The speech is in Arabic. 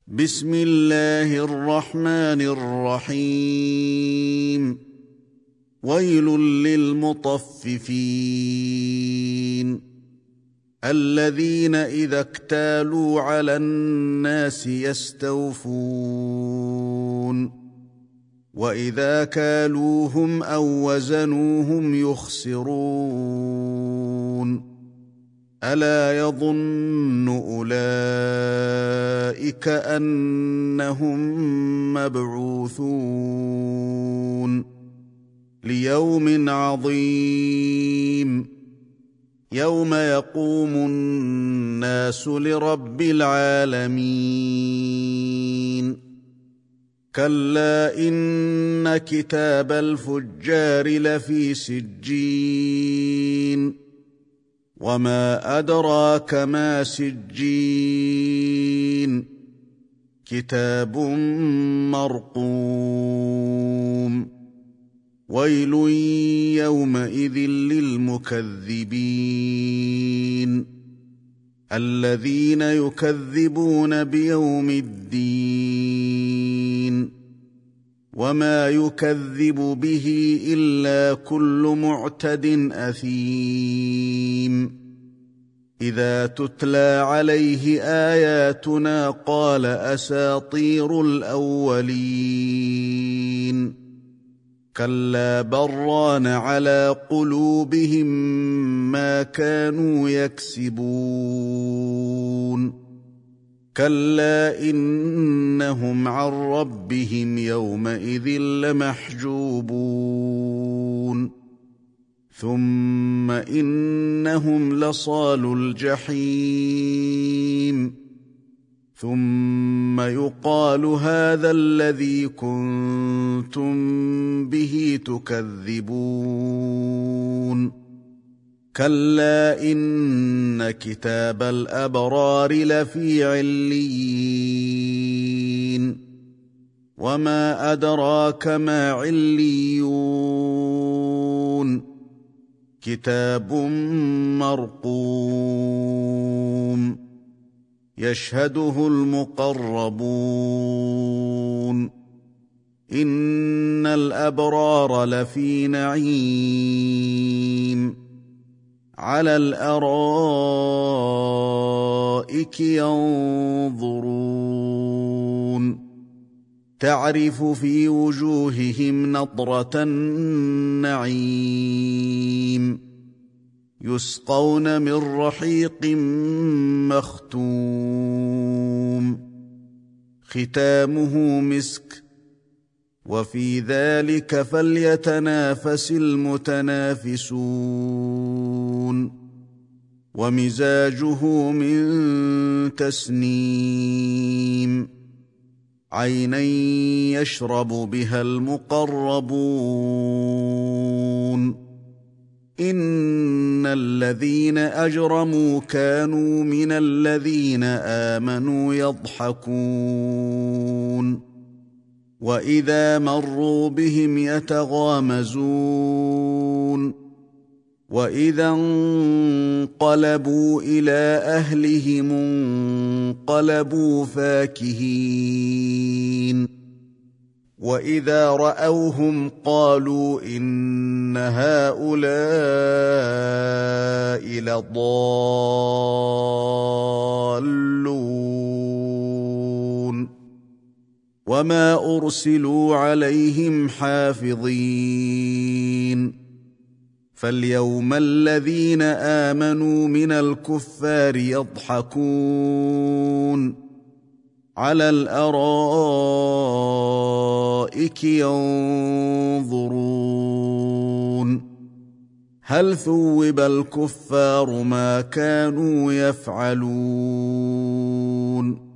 بسم الله الرحمن الرحيم. ويل للمطففين الذين إذا اكتالوا على الناس يستوفون وإذا كالوهم أو وزنوهم يخسرون ألا يظن أولئك أنهم مبعوثون ليوم عظيم يوم يقوم الناس لرب العالمين كلا إن كتاب الفجار لفي سجين وما أدراك ما سجين كتاب مرقوم ويل يومئذ للمكذبين الذين يكذبون بيوم الدين وما يكذب به إلا كل معتد أثيم إذا تتلى عليه آياتنا قال أساطير الأولين كلا بران على قلوبهم ما كانوا يكسبون كلا إنهم عن ربهم يومئذ لمحجوبون ثم إنهم لصالو الجحيم ثم يقال هذا الذي كنتم به تكذبون كلا إن كتاب الأبرار لفي عليين وما أدراك ما عليون كتاب مرقوم يشهده المقربون إن الأبرار لفي نعيم على الأرائك ينظرون تعرف في وجوههم نضرة النعيم يسقون من رحيق مختوم ختامه مسك وفي ذلك فليتنافس المتنافسون ومزاجه من تسنيم عينا يشرب بها المقربون إن الذين أجرموا كانوا من الذين آمنوا يضحكون وإذا مروا بهم يتغامزون وإذا انقلبوا إلى أهلهم انقلبوا فاكهين وإذا رأوهم قالوا إن هؤلاء لضالون وما أرسلوا عليهم حافظين فاليوم الذين آمنوا من الكفار يضحكون على الأرائك ينظرون هل ثوب الكفار ما كانوا يفعلون